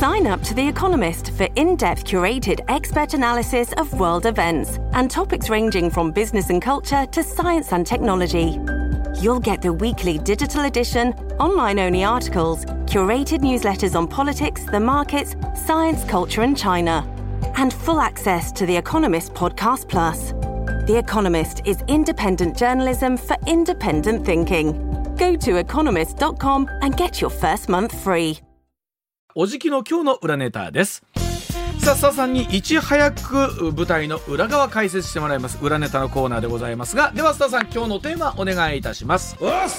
Sign up to The Economist for in-depth curated expert analysis of world events and topics ranging from business and culture to science and technology. You'll get the weekly digital edition, online-only articles, curated newsletters on politics, the markets, science, culture and China, and full access to The Economist Podcast Plus. The Economist is independent journalism for independent thinking. Go to economist.com and get your first month free. おじきの今日の裏ネタです。さあ、須田さんにいち早く舞台の裏側解説してもらいます裏ネタのコーナーでございますが、では須田さん、今日のテーマお願いいたします。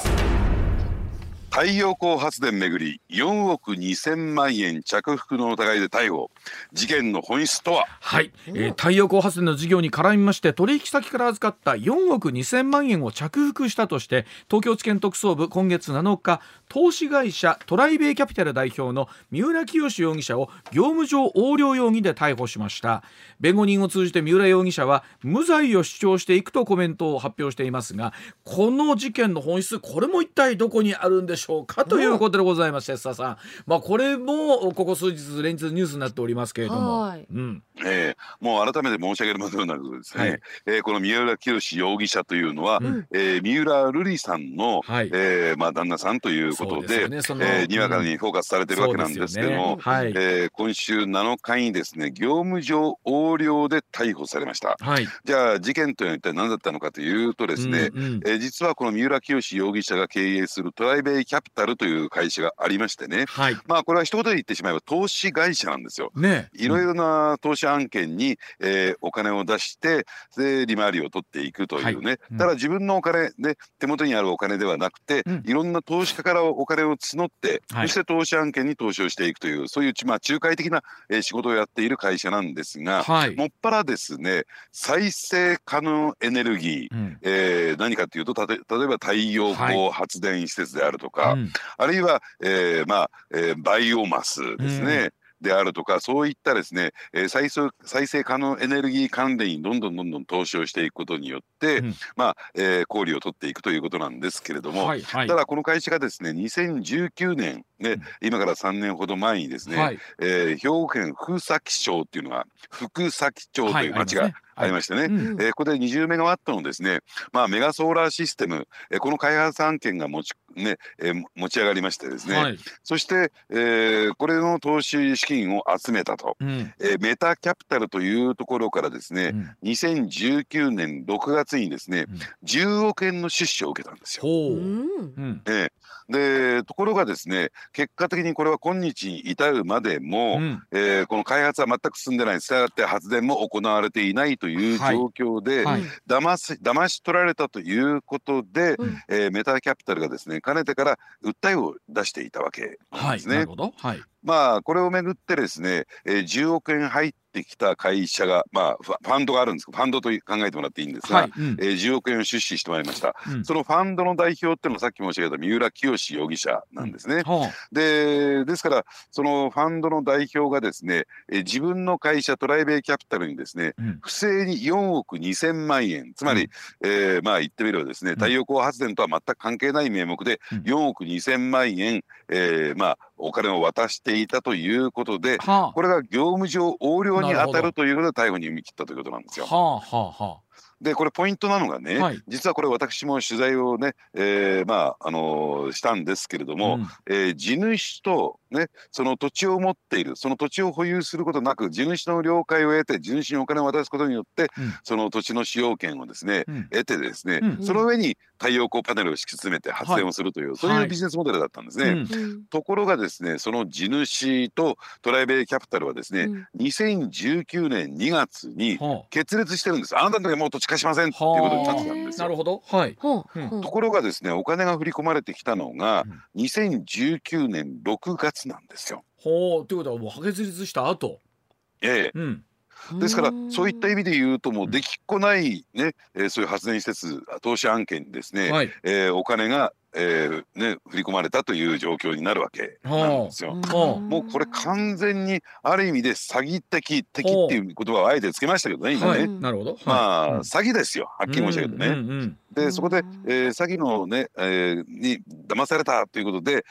太陽光発電めぐり4億2000万円着服の疑いで逮捕。事件の本質とは。 はい、太陽光発電の事業に絡みまして取引先から預かった4億2000万円を着服したとして東京地検特捜部今月7日投資会社トライベイキャピタル代表の三浦清志容疑者を業務上横領容疑で逮捕しました。弁護人を通じて三浦容疑者は無罪を主張していくとコメントを発表していますが、この事件の本質、これも一体どこにあるんでしょうかということでございまして、須田さん、これもここ数日連日ニュースになっておりますけれども、 もう改めて申し上げるまでもなくですね、この三浦清志容疑者というのは、三浦瑠麗さんの、旦那さんということで、にわかにフォーカスされているわけなんですけども、今週7日にですね業務上横領で逮捕されました。じゃあ事件というのは一体何だったのかというとですね、実はこの三浦清志容疑者が経営するトライベイキャピタルという会社がありましてね、これは一言で言ってしまえば投資会社なんですよ。いろいろな投資案件に、お金を出してで利回りを取っていくというね、ただ自分のお金で手元にあるお金ではなくて、いろんな投資家からお金を募って、そして投資案件に投資をしていくというそういう仲介的な仕事をやっている会社なんですが、もっぱらですね再生可能エネルギー、何かというと例えば太陽光発電施設であるとか、あるいは、バイオマスですね、であるとか、そういったですね、再生可能エネルギー関連にどんどん投資をしていくことによって、効利を取っていくということなんですけれども、ただこの会社がですね2019年ね、今から3年ほど前にですね、兵庫県福崎町っていうのが福崎町という町がありましてね、ここで20メガワットのですね、メガソーラーシステム、この開発案件が持ち上がりましてですね、そして、これの投資資金を集めたと、メタキャピタルというところからですね、2019年6月にですね、10億円の出資を受けたんですよ。でところがですね結果的にこれは今日に至るまでも、この開発は全く進んでない、したがって発電も行われていないという状況で、騙し取られたということで、メタキャピタルがですねかねてから訴えを出していたわけなんですね。これをめぐってですね、10億円入ってきた会社が、ファンドがあるんですけど、ファンドと考えてもらっていいんですが、10億円を出資してまいりました。そのファンドの代表っていうのはさっき申し上げた三浦清志容疑者なんですね。ですからそのファンドの代表がですね、自分の会社トライベイキャピタルにですね、不正に4億2000万円、つまり、言ってみればですね太陽光発電とは全く関係ない名目で4億2000万円、お金を渡していたということで、これが業務上横領に当たるということで逮捕に踏み切ったということなんですよ。でこれポイントなのがね、実はこれ私も取材をね、したんですけれども、地主とねその土地を持っている、その土地を保有することなく地主の了解を得て地主にお金を渡すことによって、その土地の使用権をですね、得てですね、その上に太陽光パネルを敷き詰めて発電をするという、そういうビジネスモデルだったんですね。ところがですねその地主とトライベイキャピタルはですね、2019年2月に決裂してるんです。あなたの時はもう土地貸しませんっていうことになってたんですよ。ところがですねお金が振り込まれてきたのが2019年6月なんですよ。 ということはもう決裂した後。 ですからそういった意味で言うともうできっこないね、そういう発電施設投資案件にですね、お金が振り込まれたという状況になるわけなんですよ。もうこれ完全にある意味で詐欺的っていう言葉をあえてつけましたけどね今ね。詐欺ですよはっきり申し上げてね。 でそこで、詐欺のね、に騙されたということで、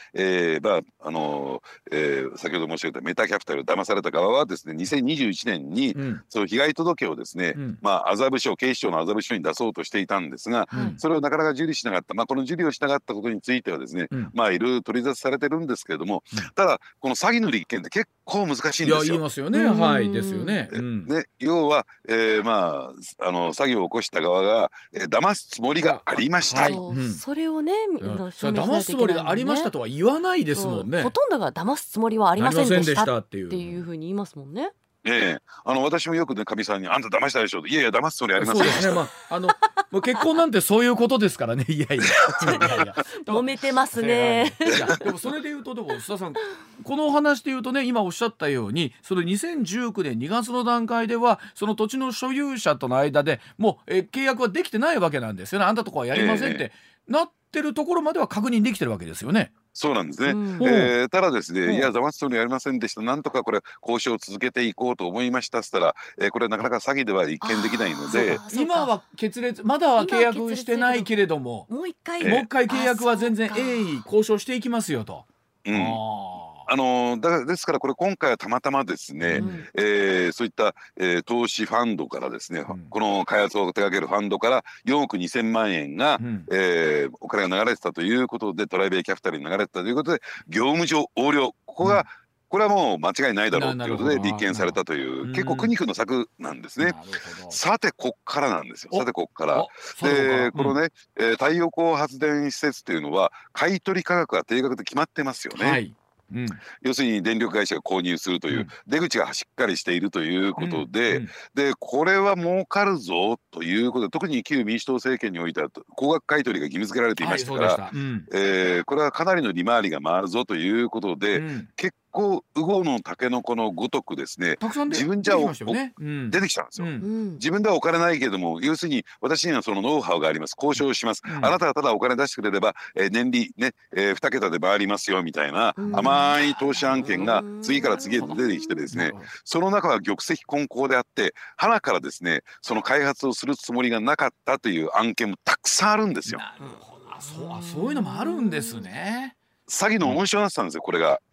先ほど申し上げたメタキャピタル騙された側はですね、2021年にその被害届をですね、麻布署、警視庁の麻布署に出そうとしていたんですが、それをなかなか受理しなかった。この受理をしなかったことについてはですね、いろいろ取り沙汰されてるんですけれども、ただこの詐欺の立件って結構難しいんですよ。 いや、言いますよね。はいですよね。 要は、詐欺を起こした側が、騙すつもりがありました。 それをね、 騙すつもりがありましたとは言わないですもんね。 ほとんどが騙すつもりはありませんでしたっていうふうに言いますもんね。 私もよくね、かみさんにあんた騙したでしょ、いやいや騙すつもりありませんでした。 もう結婚なんてそういうことですからね。いやいや揉めてますね。 でもそれで言うと、でも須田さん、このお話で言うとね、今おっしゃったように、それ2019年2月の段階ではその土地の所有者との間でもう、契約はできてないわけなんですよね。あんたとこはやりませんってなってるところまでは確認できてるわけですよね。 そうなんですね。ただですね、いや騙すつもりはありませんでした、なんとかこれ交渉を続けていこうと思いましたって言ったら、これはなかなか詐欺では立件できないので、 今は決裂、まだは契約してないけれども、もう一回契約は全然鋭意交渉していきますよと。 ですからこれ今回はたまたまですね、そういった、投資ファンドからですね、この開発を手掛けるファンドから4億2000万円が、お金が流れてたということで、トライベイキャピタルに流れてたということで、業務上横領、これはもう間違いないだろうということで立件されたという、結構苦肉の策なんですね。さてこっからなんですよ。このね、太陽光発電施設というのは買取価格が定額で決まってますよね。要するに電力会社が購入するという出口がしっかりしているということで、これは儲かるぞということで、特に旧民主党政権においては高額買取が義務付けられていましたから、これはかなりの利回りが回るぞということで、結構ウゴのタケノコのごとくですね、自分じゃ出てきたんですよ。自分ではお金ないけれども、要するに私にはそのノウハウがあります、交渉します、あなたがただお金出してくれれば、年利ね、2桁で回りますよみたいな甘い投資案件が次から次へと出てきてですね、その中は玉石混交であって、花からですねその開発をするつもりがなかったという案件もたくさんあるんですよ。 なるほど。そういうのもあるんですね。 詐欺の温床になってたんですよ、これが。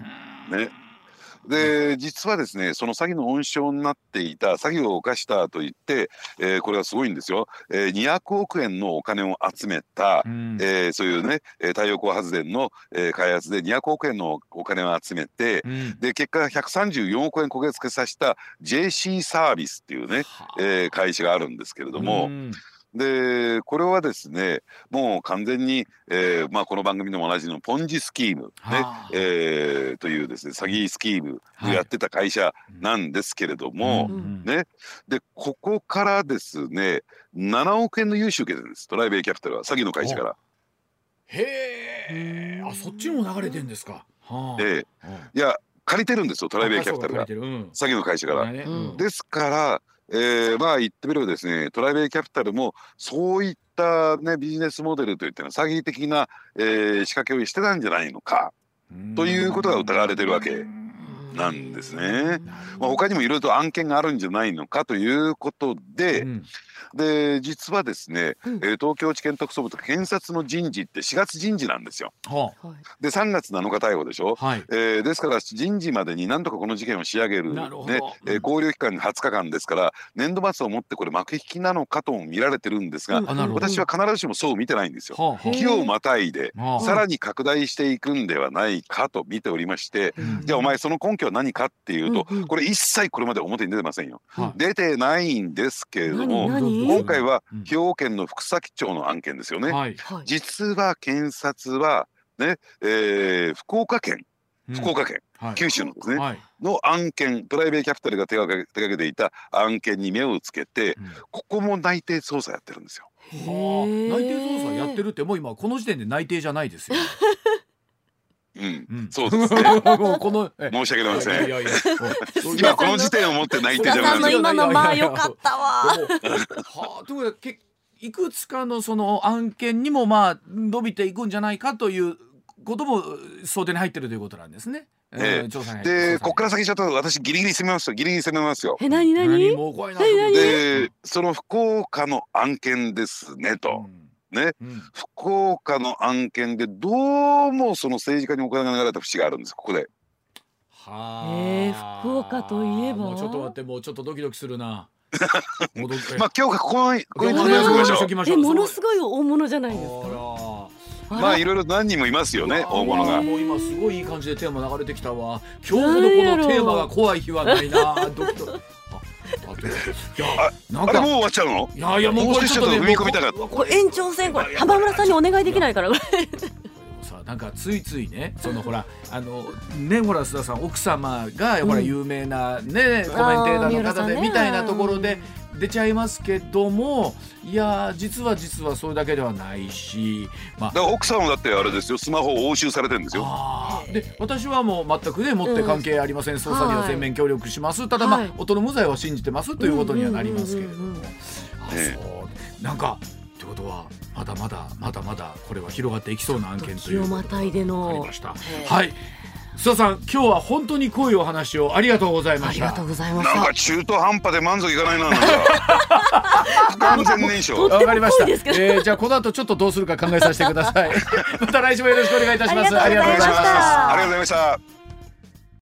で実はですね、その詐欺の温床になっていた、詐欺を犯したと言って、これはすごいんですよ。200億円のお金を集めた、そういうね太陽光発電の、開発で200億円のお金を集めて、で結果134億円焦げ付けさせた JC サービスっていうね、会社があるんですけれども、でこれはですねもう完全に、この番組でも同じのポンジスキーム、というですね詐欺スキームをやってた会社なんですけれども、でここからですね7億円の融資を受けてるんです、トライベイキャピタルは詐欺の会社から。 そっちも流れてんですか。 いや借りてるんですよ、トライベイキャピタルが詐欺の会社から。ですから言ってみればですね、トライベイキャピタルもそういったねビジネスモデルといったのは詐欺的な、仕掛けをしてたんじゃないのかということが疑われてるわけなんですね。他にもいろいろと案件があるんじゃないのかということで、で実はですね、東京地検特捜部と検察の人事って4月人事なんですよ。で3月7日逮捕でしょ。ですから人事までになんとかこの事件を仕上げる、勾留期間20日間ですから、年度末をもってこれ幕引きなのかとも見られてるんですが、私は必ずしもそう見てないんですよ。期をまたいでさらに拡大していくんではないかと見ておりまして、じゃあお前その根拠は何かっていうと、これ一切これまで表に出てませんよ。出てないんですけれども、今回は兵庫県の福崎町の案件ですよね。実は検察はね、福岡県九州のですね、の案件、トライベイキャピタルが手掛けていた案件に目をつけて、ここも内偵捜査やってるんですよ。 内偵捜査やってるって、もう今この時点で内偵じゃないですよ。 そうですね。申し訳ありません。今この時点をもって内定じゃない。 今の良かったわ。 ということでいくつかのその案件にも伸びていくんじゃないかということも想定に入ってるということなんですね。 でここから先ちょっと私ギリギリ攻めますよ。 何でその福岡の案件ですねと。 ね、福岡の案件でどうもその政治家にお金が流れた節があるんです、ここで。 福岡といえばもうちょっと待って、もうちょっとドキドキするな。 まあ今日こにものすごい大物じゃないですか。 まあいろいろ何人もいますよね、大物が。 もう今すごいいい感じでテーマ流れてきたわ。今日ほどこのテーマが怖い日はないな。ドキドキ。 あれもう終わっちゃうの？ いやもうこれちょっと踏み込みたかった。 これ延長戦、これ浜村さんにお願いできないから。 なんかついついね、そのほらね、ほら須田さん奥様がほら有名なね、コメンテーターの方でみたいなところで出ちゃいますけども、いや実はそれだけではないし、 だから奥さんもだってあれですよ、スマホを押収されてるんですよ。 で私はもう全くね持って関係ありません、捜査には全面協力します、ただ音の無罪は信じてますということにはなりますけれども、そうなんかってことはまだまだこれは広がっていきそうな案件ということが分かりました。はい、須田さん今日は本当に濃いお話をありがとうございました。 ありがとうございました。 なんか中途半端で満足いかないな。不完全燃焼。 わかりました。じゃあこの後ちょっとどうするか考えさせてください。また来週もよろしくお願いいたします。 ありがとうございました。 ありがとうございました。